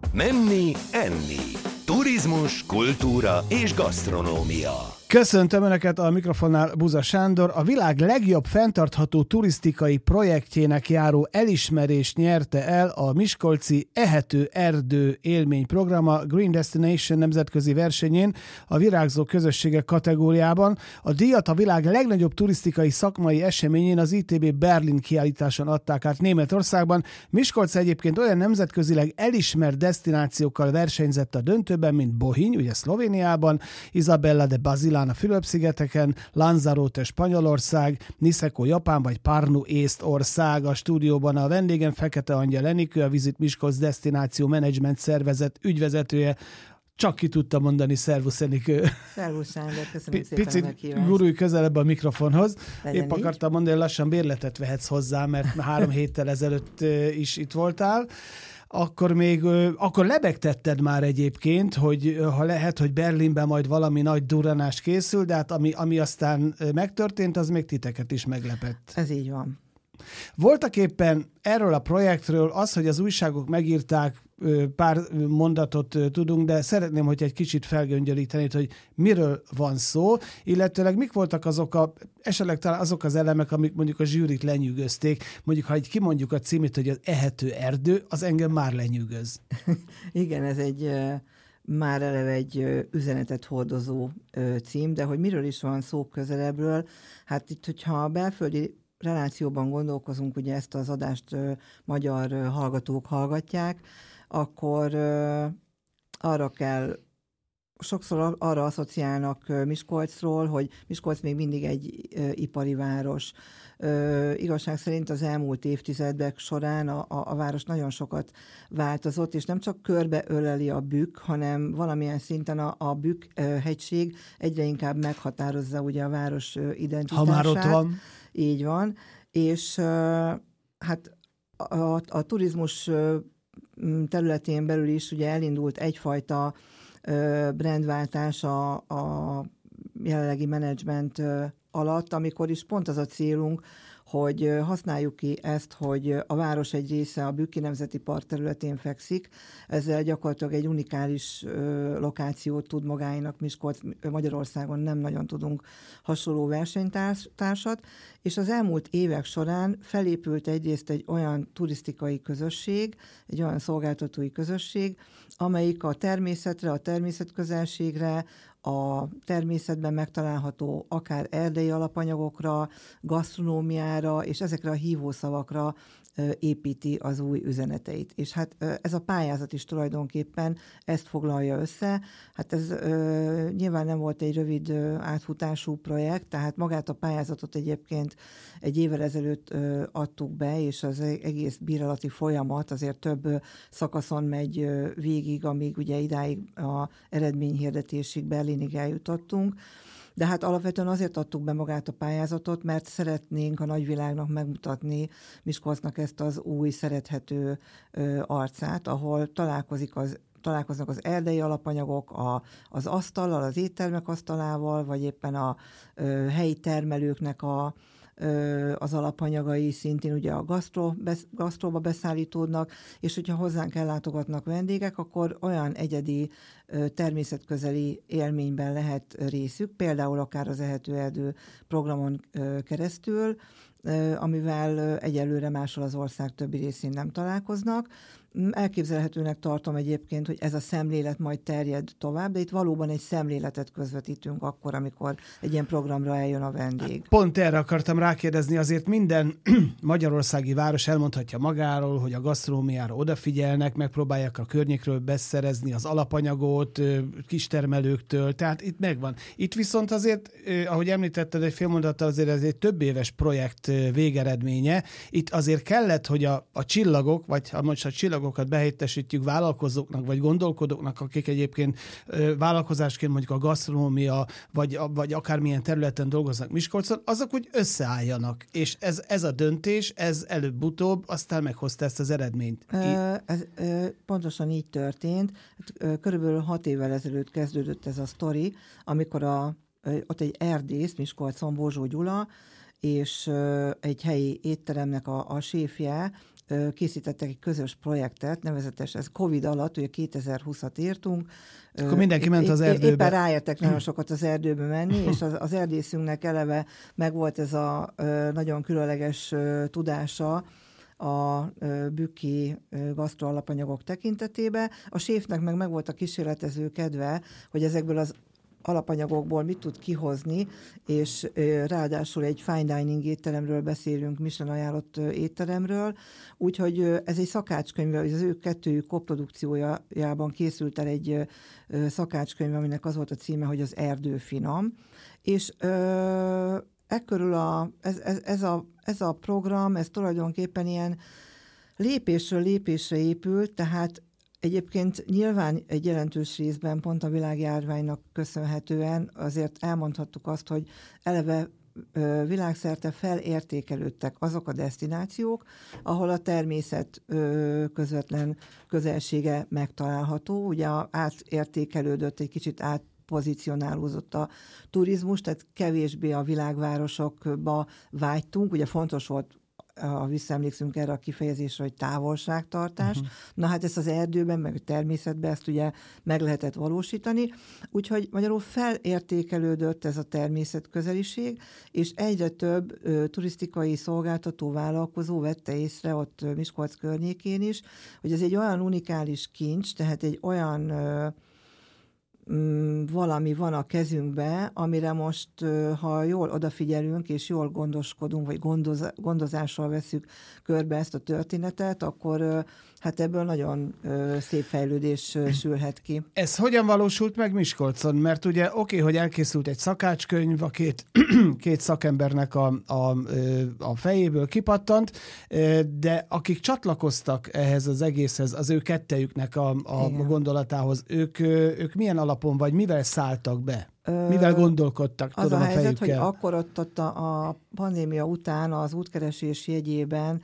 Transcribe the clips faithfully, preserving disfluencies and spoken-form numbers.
Menni, enni. Turizmus, kultúra és gasztronómia. Köszöntöm Önöket, a mikrofonnál Buza Sándor. A világ legjobb fenntartható turisztikai projektjének járó elismerést nyerte el a miskolci Ehető Erdő élményprograma Green Destination nemzetközi versenyén a virágzó közösségek kategóriában. A díjat a világ legnagyobb turisztikai szakmai eseményén, az i té bé Berlin kiállításon adták át Németországban. Miskolc egyébként olyan nemzetközileg elismert desztinációkkal versenyzett a döntőben, mint Bohiny, ugye Szlovéniában, Isabella de Basilán a Fülöp-szigeteken, Lanzarote Spanyolország, Niseko Japán vagy Pärnu Észtország. A stúdióban a vendégem Fekete Angyal Enikő, a Visit Miskolc Desztináció Menedzsment Szervezet ügyvezetője. Csak ki tudta mondani, szervusz Enikő. Szervusz Sándor, köszönöm P- szépen Picit a meghívást. gurulj közelebb a mikrofonhoz. Legyen Épp így. akartam mondani, hogy lassan bérletet vehetsz hozzá, mert három héttel ezelőtt is itt voltál. Akkor még, akkor lebegtetted már egyébként, hogy ha lehet, hogy Berlinben majd valami nagy durranás készül, de hát ami, ami aztán megtörtént, az még titeket is meglepett. Ez így van. Voltak éppen erről a projektről az, hogy az újságok megírták, pár mondatot tudunk, de szeretném, hogy egy kicsit felgöngyölítenéd, hogy miről van szó, illetőleg mik voltak azok a, esetleg talán azok az elemek, amik mondjuk a zsűrit lenyűgözték. Mondjuk, ha egy kimondjuk a címét, hogy az Ehető Erdő, az engem már lenyűgöz. Igen, ez egy uh, már eleve egy uh, üzenetet hordozó uh, cím, de hogy miről is van szó közelebbről, hát itt, hogyha a belföldi relációban gondolkozunk, ugye ezt az adást uh, magyar uh, hallgatók hallgatják, akkor uh, arra kell, sokszor arra asszociálnak uh, Miskolcról, hogy Miskolc még mindig egy uh, ipari város. Uh, igazság szerint az elmúlt évtizedek során a, a, a város nagyon sokat változott, és nem csak körbe öleli a Bükk, hanem valamilyen szinten a, a Bükk uh, hegység egyre inkább meghatározza ugye a város uh, identitását. Ha már ott van. Így van, és uh, hát a, a, a turizmus uh, területén belül is ugye elindult egyfajta uh, brandváltás a, a jelenlegi menedzsment uh, alatt, amikor is pont az a célunk, hogy uh, használjuk ki ezt, hogy a város egy része a Bükki Nemzeti Park területén fekszik, ezzel gyakorlatilag egy unikális uh, lokációt tud magáinak Miskolc, Magyarországon nem nagyon tudunk hasonló versenytársat, és az elmúlt évek során felépült egyrészt egy olyan turisztikai közösség, egy olyan szolgáltatói közösség, amelyik a természetre, a természetközelségre, a természetben megtalálható akár erdei alapanyagokra, gasztronómiára és ezekre a hívószavakra építi az új üzeneteit. És hát ez a pályázat is tulajdonképpen ezt foglalja össze. Hát ez ö, nyilván nem volt egy rövid ö, átfutású projekt, tehát magát a pályázatot egyébként egy évvel ezelőtt ö, adtuk be, és az egész bírálati folyamat azért több ö, szakaszon megy ö, végig, amíg ugye idáig a eredményhirdetésig, Berlinig eljutottunk. De hát alapvetően azért adtuk be magát a pályázatot, mert szeretnénk a nagyvilágnak megmutatni Miskolcnak ezt az új, szerethető ö, arcát, ahol találkozik az találkoznak az erdei alapanyagok a, az asztallal, az éttermek asztalával, vagy éppen a ö, helyi termelőknek a az alapanyagai szintén ugye a gasztro, besz, gasztróba beszállítódnak, és hogyha hozzánk ellátogatnak vendégek, akkor olyan egyedi természetközeli élményben lehet részük, például akár az Ehető Erdő programon keresztül, amivel egyelőre máshol az ország többi részén nem találkoznak. Elképzelhetőnek tartom egyébként, hogy ez a szemlélet majd terjed tovább, de itt valóban egy szemléletet közvetítünk akkor, amikor egy ilyen programra eljön a vendég. Pont erre akartam rákérdezni, azért minden magyarországi város elmondhatja magáról, hogy a gasztronómiára odafigyelnek, megpróbálják a környékről beszerezni az alapanyagot kistermelőktől, tehát itt megvan. Itt viszont azért, ahogy említetted egy fél mondattal, azért ez egy több éves projekt végeredménye. Itt azért kellett, hogy a, a csillagok, vagy ha most a csillagokat behelyettesítjük vállalkozóknak, vagy gondolkodóknak, akik egyébként ö, vállalkozásként mondjuk a gasztronómia, vagy, a, vagy akármilyen területen dolgoznak Miskolcon, azok úgy összeálljanak. És ez, ez a döntés, ez előbb-utóbb aztán meghozta ezt az eredményt. Ö, ez ö, pontosan így történt. Körülbelül hat évvel ezelőtt kezdődött ez a sztori, amikor a, ö, ott egy erdész, Miskolcon, Bózsó Gyula, és ö, egy helyi étteremnek a, a séfje készítettek egy közös projektet, nevezetes, ez Covid alatt, ugye kétezer-húszat írtunk. Akkor mindenki ment az erdőbe. Éppen ráértek nagyon sokat az erdőbe menni, és az, az erdészünknek eleve megvolt ez a nagyon különleges tudása a bükki gasztroalapanyagok tekintetében. A séfnek meg megvolt a kísérletező kedve, hogy ezekből az alapanyagokból mit tud kihozni, és ráadásul egy fine dining étteremről beszélünk, Michelin ajánlott étteremről, úgyhogy ez egy szakácskönyv, az ő kettőjük koprodukciójában készült el egy szakácskönyv, aminek az volt a címe, hogy az erdő finom, és ekkörül a, ez, ez, ez, a, ez a program, ez tulajdonképpen ilyen lépésről lépésre épült, tehát egyébként nyilván egy jelentős részben pont a világjárványnak köszönhetően azért elmondhattuk azt, hogy eleve ö, világszerte felértékelődtek azok a desztinációk, ahol a természet ö, közvetlen közelsége megtalálható. Ugye átértékelődött, egy kicsit át pozícionálózott a turizmus, tehát kevésbé a világvárosokba vágytunk. Ugye fontos volt, ha visszaemlékszünk erre a kifejezésre, hogy távolságtartás. Uh-huh. Na hát ezt az erdőben, meg a természetben ezt ugye meg lehetett valósítani. Úgyhogy magyarul felértékelődött ez a természetközeliség, és egyre több ö, turisztikai szolgáltató vállalkozó vette észre ott Miskolc környékén is, hogy ez egy olyan unikális kincs, tehát egy olyan ö, valami van a kezünkbe, amire most, ha jól odafigyelünk, és jól gondoskodunk, vagy gondoz, gondozással veszük körbe ezt a történetet, akkor hát ebből nagyon szép fejlődés sülhet ki. Ez hogyan valósult meg Miskolcon? Mert ugye oké, okay, hogy elkészült egy szakácskönyv, a két, két szakembernek a, a, a fejéből kipattant, de akik csatlakoztak ehhez az egészhez, az ő kettejüknek a, a gondolatához, ők, ők milyen alapon, vagy mivel szálltak be? Mivel gondolkodtak? Az tudom, a helyzet, a hogy akkor ott, ott a, a pandémia után az útkeresés jegyében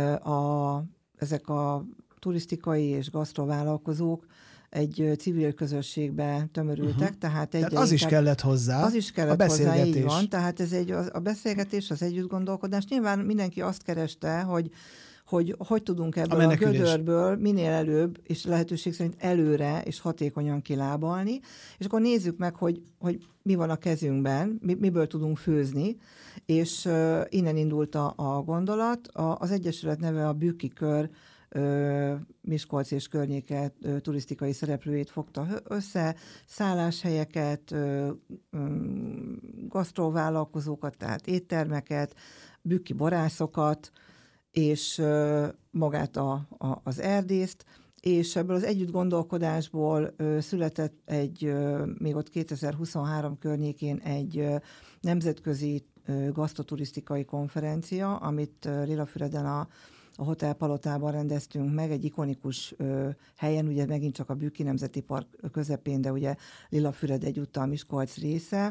a, ezek a turisztikai és gasztrovállalkozók egy civil közösségbe tömörültek. Uh-huh. Tehát, egy, tehát az is kellett hozzá. Az is kellett hozzá, így van. Tehát ez egy, a beszélgetés, az együttgondolkodás. Nyilván mindenki azt kereste, hogy hogy hogy tudunk ebből a, a gödörből minél előbb, és lehetőség szerint előre és hatékonyan kilábalni, és akkor nézzük meg, hogy, hogy mi van a kezünkben, mi, miből tudunk főzni, és uh, innen indult a, a gondolat. A, az Egyesület neve a Bükki Kör, uh, Miskolc és környéke uh, turisztikai szereplőjét fogta össze, szálláshelyeket, uh, um, gasztrovállalkozókat, tehát éttermeket, bükki borászokat, és magát a, a, az erdészt, és ebből az együtt gondolkodásból ö, született egy, ö, még ott kétezer-huszonhárom környékén egy ö, nemzetközi ö, gasztroturisztikai konferencia, amit ö, Lillafüreden a, a Hotel Palotában rendeztünk meg, egy ikonikus ö, helyen, ugye megint csak a Bükki Nemzeti Park közepén, de ugye Lillafüred egyúttal Miskolc része.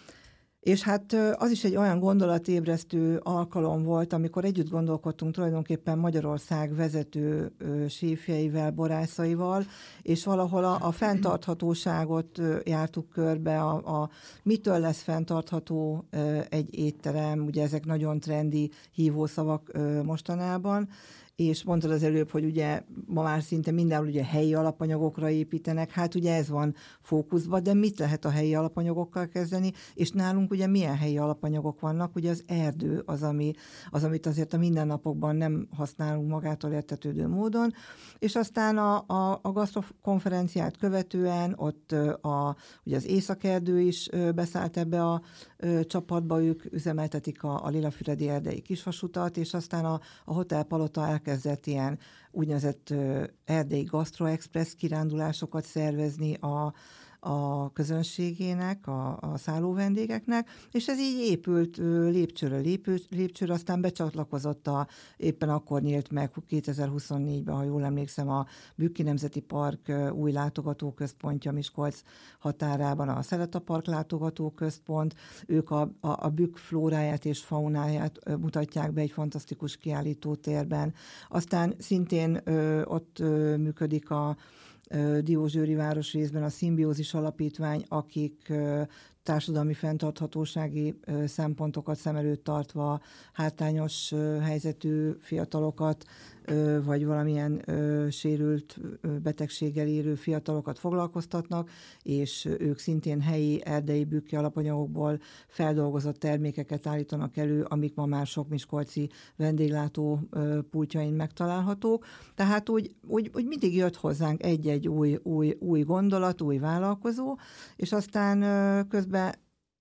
És hát az is egy olyan gondolatébresztő alkalom volt, amikor együtt gondolkodtunk tulajdonképpen Magyarország vezető séfjeivel, borászaival, és valahol a, a fenntarthatóságot jártuk körbe, a, a mitől lesz fenntartható egy étterem, ugye ezek nagyon trendi hívószavak mostanában, és mondtad az előbb, hogy ugye ma már szinte mindenhol ugye helyi alapanyagokra építenek, hát ugye ez van fókuszban, de mit lehet a helyi alapanyagokkal kezdeni, és nálunk ugye milyen helyi alapanyagok vannak, ugye az erdő az, ami, az amit azért a mindennapokban nem használunk magától értetődő módon, és aztán a, a, a gasztrokonferenciát követően ott a, ugye az Északerdő is beszállt ebbe a csapatba, ők üzemeltetik a, a Lillafüredi erdei kisvasutat, és aztán a, a Hotel Palota elkezdett ilyen úgynevezett erdei Gastro-Express kirándulásokat szervezni a, a közönségének, a, a szálló vendégeknek, és ez így épült lépcsőről lépő, lépcsőre, aztán becsatlakozott a, éppen akkor nyílt meg kétezer-huszonnégyben, ha jól emlékszem, a Bükki Nemzeti Park új látogatóközpontja Miskolc határában, a Szeleta Park látogatóközpont, ők a, a, a Bükk flóráját és faunáját mutatják be egy fantasztikus kiállítótérben. Aztán szintén ö, ott ö, működik a Diósgyőri városrészben a Szimbiózis Alapítvány, akik társadalmi fenntarthatósági szempontokat szem előtt tartva, hátrányos helyzetű fiatalokat, vagy valamilyen sérült betegséggel érő fiatalokat foglalkoztatnak, és ők szintén helyi erdei bükki alapanyagokból feldolgozott termékeket állítanak elő, amik ma már sok miskolci vendéglátó pultjain megtalálhatók. Tehát úgy, úgy, úgy mindig jött hozzánk egy-egy új, új, új gondolat, új vállalkozó, és aztán közben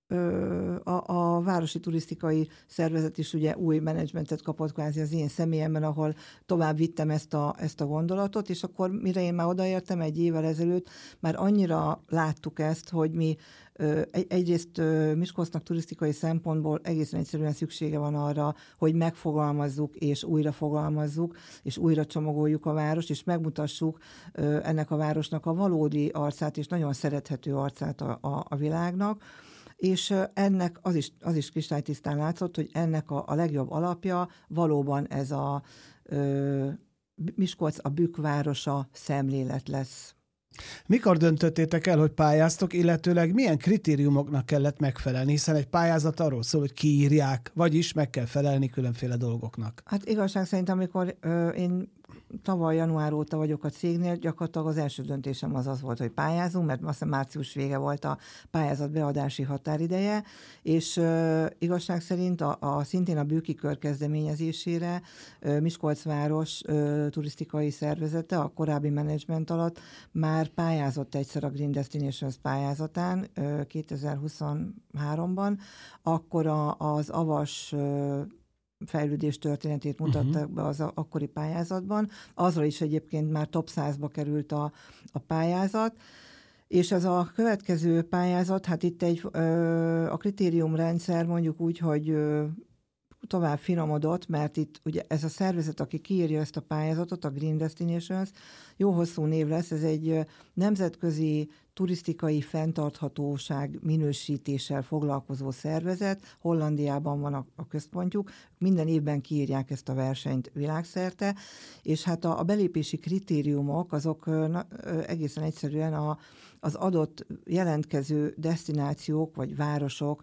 A, a Városi Turisztikai Szervezet is ugye új menedzsmentet kapott kvázi az én személyemben, ahol tovább vittem ezt a, ezt a gondolatot, és akkor mire én már odaértem egy évvel ezelőtt, már annyira láttuk ezt, hogy mi egy, egyrészt Miskolcnak turisztikai szempontból egészen egyszerűen szüksége van arra, hogy megfogalmazzuk és újra fogalmazzuk, és újra csomagoljuk a várost, és megmutassuk ennek a városnak a valódi arcát, és nagyon szerethető arcát a, a, a világnak. És ennek az is, az is kristálytisztán látszott, hogy ennek a, a legjobb alapja valóban ez a ö, Miskolc a bükkvárosa szemlélet lesz. Mikor döntöttétek el, hogy pályáztok, illetőleg milyen kritériumoknak kellett megfelelni, hiszen egy pályázat arról szól, hogy kiírják, vagyis meg kell felelni különféle dolgoknak. Hát igazság szerint, amikor ö, én tavaly január óta vagyok a cégnél, gyakorlatilag az első döntésem az az volt, hogy pályázunk, mert azt hiszem március vége volt a pályázat beadási határideje, és uh, igazság szerint a, a szintén a Bükki Kör kezdeményezésére uh, Miskolc város uh, turisztikai szervezete a korábbi menedzsment alatt már pályázott egyszer a Green Destinations pályázatán uh, kétezer-huszonháromban, akkor a, az Avas uh, fejlődés történetét mutattak uh-huh. be az akkori pályázatban. Azra is egyébként már top százba került a, a pályázat, és ez a következő pályázat, hát itt egy ö, a kritériumrendszer mondjuk úgy, hogy ö, tovább finomodott, mert itt ugye ez a szervezet, aki kiírja ezt a pályázatot, a Green Destinations, jó hosszú név lesz, ez egy nemzetközi turisztikai fenntarthatóság minősítéssel foglalkozó szervezet, Hollandiában van a, a központjuk, minden évben kiírják ezt a versenyt világszerte, és hát a, a belépési kritériumok azok na, egészen egyszerűen a, az adott jelentkező desztinációk vagy városok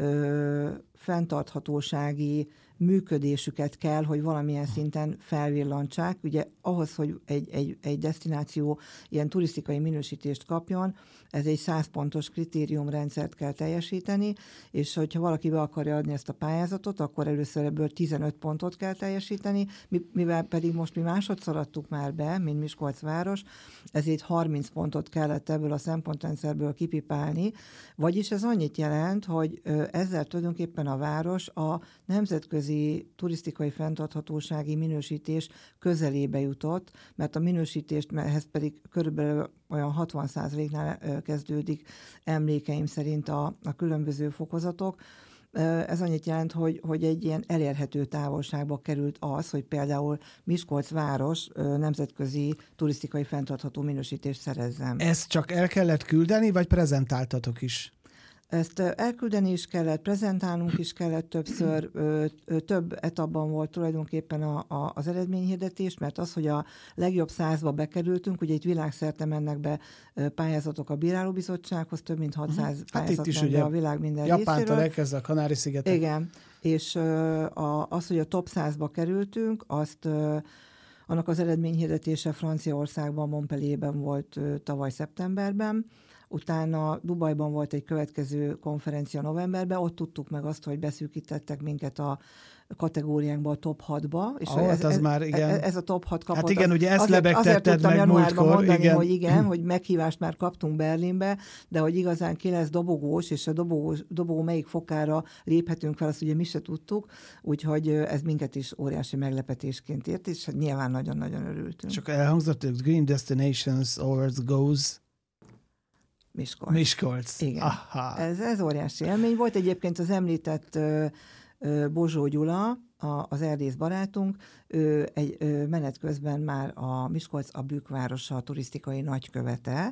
ö, fenntarthatósági működésüket kell, hogy valamilyen szinten felvillantsák. Ugye ahhoz, hogy egy, egy, egy desztináció ilyen turisztikai minősítést kapjon, ez egy száz pontos kritériumrendszert kell teljesíteni, és hogyha valaki be akarja adni ezt a pályázatot, akkor először ebből tizenöt pontot kell teljesíteni, mivel pedig most mi másodszor adtuk már be, mint Miskolc város, ezért harminc pontot kellett ebből a szempontrendszerből kipipálni, vagyis ez annyit jelent, hogy ezzel tulajdonképpen a város a nemzetközi turisztikai fenntarthatósági minősítés közelébe jutott, mert a minősítést, ehhez pedig körülbelül olyan hatvan százaléknál kezdődik emlékeim szerint a, a különböző fokozatok. Ez annyit jelent, hogy, hogy egy ilyen elérhető távolságba került az, hogy például Miskolc város nemzetközi turisztikai fenntartható minősítést szerezzen. Ezt csak el kellett küldeni, vagy prezentáltatok is? Ezt elküldeni is kellett, prezentálnunk is kellett többször, több etapban volt tulajdonképpen a, a, az eredményhirdetés, mert az, hogy a legjobb százba bekerültünk, ugye itt világszerte mennek be pályázatok a bírálóbizottsághoz, több mint hatszáz uh-huh. pályázat hát ment be a világ minden Japántól részéről. Japántól elkezdve a Kanári-szigetek. Igen, és a, az, hogy a top százba kerültünk, azt annak az eredményhirdetése Franciaországban, Montpellierben volt tavaly szeptemberben. Utána Dubajban volt egy következő konferencia novemberben, ott tudtuk meg azt, hogy beszűkítettek minket a kategóriánkba, a top hatba. És ah, ez, ez, ez, már igen. ez a top hat kapott. Hát igen, az, ugye ezt azért, lebegtetted azért meg múltkor. Mondani, igen. hogy igen, hogy meghívást már kaptunk Berlinbe, de hogy igazán ki lesz dobogós, és a dobogó, dobogó melyik fokára léphetünk fel, azt ugye mi se tudtuk, úgyhogy ez minket is óriási meglepetésként ért, és nyilván nagyon-nagyon örültünk. Csak elhangzott, hogy Green Destinations Awards goes... Miskolc. Miskolc. Igen. Aha. Ez, ez óriási élmény volt. Egyébként az említett uh, uh, Bozsó Gyula, a, az erdész barátunk, ő egy ő menet közben már a Miskolc a Bükkvárosa turisztikai nagykövete,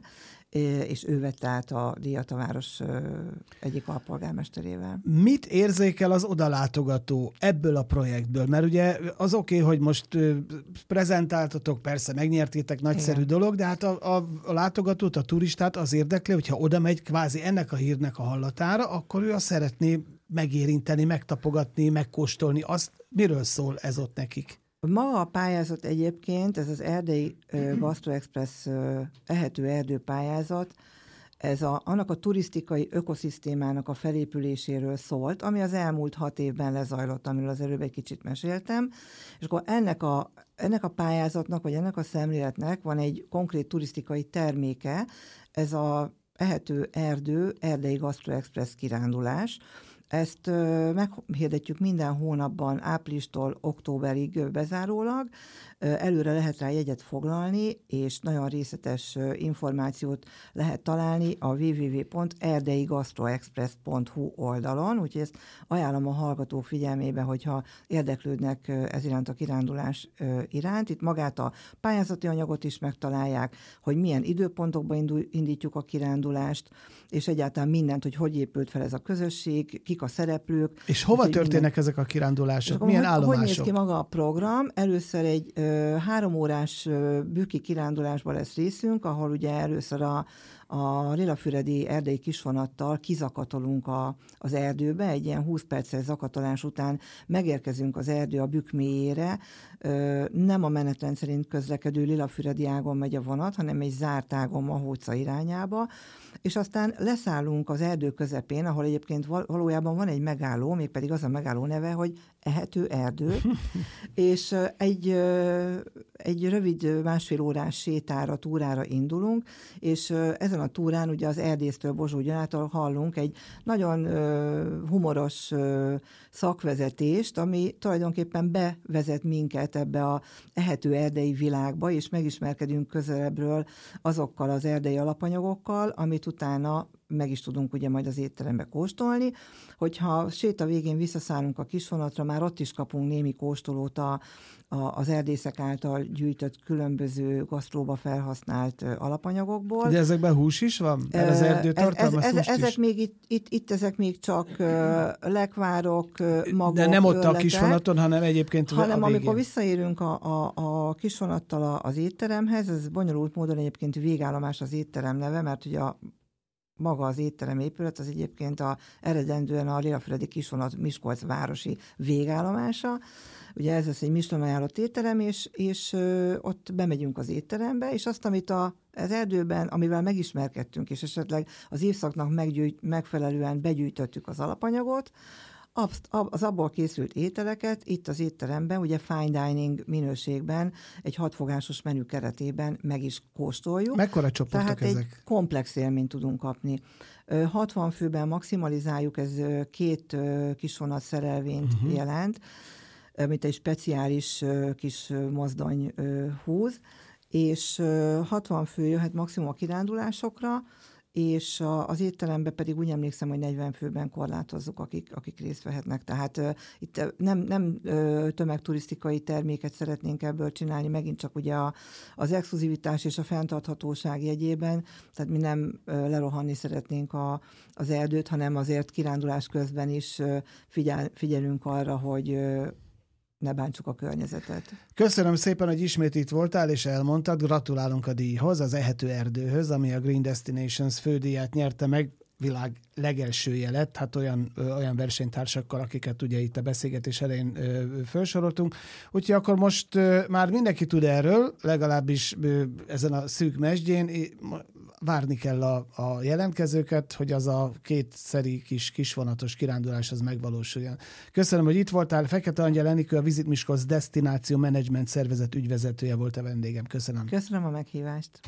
és ő vette át a díjat a város egyik alpolgármesterével. Mit érzékel az odalátogató ebből a projektből? Mert ugye az oké, okay, hogy most prezentáltatok, persze megnyertétek, nagyszerű igen. dolog, de hát a, a, a látogatót, a turistát az érdekli, hogyha oda megy kvázi ennek a hírnek a hallatára, akkor ő azt szeretné megérinteni, megtapogatni, megkóstolni. Azt miről szól ez ott nekik? Maga a pályázat egyébként, ez az Erdélyi uh, Gastro Express uh, ehető erdő pályázat, ez a, annak a turisztikai ökoszisztémának a felépüléséről szólt, ami az elmúlt hat évben lezajlott, amiről az előbb egy kicsit meséltem, és akkor ennek a, ennek a pályázatnak, vagy ennek a szemléletnek van egy konkrét turisztikai terméke, ez a ehető erdő, Erdélyi Gastro Express kirándulás. Ezt meghirdetjük minden hónapban, áprilistól októberig bezárólag. Előre lehet rá jegyet foglalni, és nagyon részletes információt lehet találni a double-u double-u double-u pont erdei gastroexpress pont hu oldalon, úgyhogy ezt ajánlom a hallgatók figyelmébe, hogyha érdeklődnek ez iránt a kirándulás iránt. Itt magát a pályázati anyagot is megtalálják, hogy milyen időpontokban indítjuk a kirándulást, és egyáltalán mindent, hogy hogy épült fel ez a közösség, kik a szereplők. És hova történnek minden... ezek a kirándulások? Milyen hogy, állomások? Hogy néz ki maga a program? Először egy ö, három órás ö, bükki kirándulásban lesz részünk, ahol ugye először a, a lilafüredi erdei kisvonattal kizakatolunk a, az erdőbe, egy ilyen húsz perces zakatolás után megérkezünk az erdő a bükk mélyére, ö, nem a menetrend szerint közlekedő lilafüredi ágon megy a vonat, hanem egy zárt ágon Mahóca irányába, és aztán leszállunk az erdő közepén, ahol egyébként valójában van egy megálló, mégpedig az a megálló neve, hogy ehető erdő, és egy, egy rövid másfél órás sétára, túrára indulunk, és ezen a túrán ugye az erdésztől, Bozsó Gyanától hallunk egy nagyon humoros szakvezetést, ami tulajdonképpen bevezet minket ebbe a ehető erdei világba, és megismerkedünk közelebbről azokkal az erdei alapanyagokkal, amit utána meg is tudunk ugye majd az étterembe kóstolni. Hogyha séta végén visszaszállunk a kisvonatra, már ott is kapunk némi kóstolót a, a, az erdészek által gyűjtött különböző gasztróba felhasznált alapanyagokból. De ezekben hús is van? Mert az erdő tartalmaz ez, ez, ez, ezek is? még itt, itt, itt ezek még csak uh, lekvárok, uh, magok, de nem ott örletek, a kisvonaton, hanem egyébként hanem a amikor visszaérünk a, a, a kisvonattal az étteremhez, ez bonyolult módon egyébként végállomás az étterem neve, mert ugye a maga az étterem épület, az egyébként a, eredendően a lilafüredi kisvonat Miskolc városi végállomása. Ugye ez lesz egy Michelin ajánlott étterem, és, és ö, ott bemegyünk az étterembe, és azt, amit a, az erdőben, amivel megismerkedtünk, és esetleg az évszaknak meggyűjt, megfelelően begyűjtöttük az alapanyagot, az abból készült ételeket itt az étteremben, ugye fine dining minőségben, egy hatfogásos menü keretében meg is kóstoljuk. Mekkora csoportok Tehát ezek? egy komplex élményt tudunk kapni. hatvan főben maximalizáljuk, ez két kisvonat szerelvényt uh-huh. jelent, mint egy speciális kis mozdony húz, és hatvan fő jöhet maximum a kirándulásokra, és az étteremben pedig úgy emlékszem, hogy negyven főben korlátozzuk, akik, akik részt vehetnek. Tehát uh, itt nem, nem uh, tömegturisztikai terméket szeretnénk ebből csinálni, megint csak ugye a, az exkluzivitás és a fenntarthatóság jegyében, tehát mi nem uh, lerohanni szeretnénk a, az erdőt, hanem azért kirándulás közben is uh, figyel, figyelünk arra, hogy uh, ne bántsuk a környezetet. Köszönöm szépen, hogy ismét itt voltál, és elmondtad. Gratulálunk a díjhoz, az ehető erdőhöz, ami a Green Destinations fődíját nyerte meg, világ legelsője lett, hát olyan, ö, olyan versenytársakkal, akiket ugye itt a beszélgetés elején ö, felsoroltunk. Úgyhogy akkor most ö, már mindenki tud erről, legalábbis ö, ezen a szűk mesdjén, várni kell a, a jelentkezőket, hogy az a kétszeri kis kisvonatos kirándulás az megvalósuljon. Köszönöm, hogy itt voltál. Fekete Angyal Enikő, a Visit Miskolc Destináció Management szervezet ügyvezetője volt a vendégem. Köszönöm. Köszönöm a meghívást.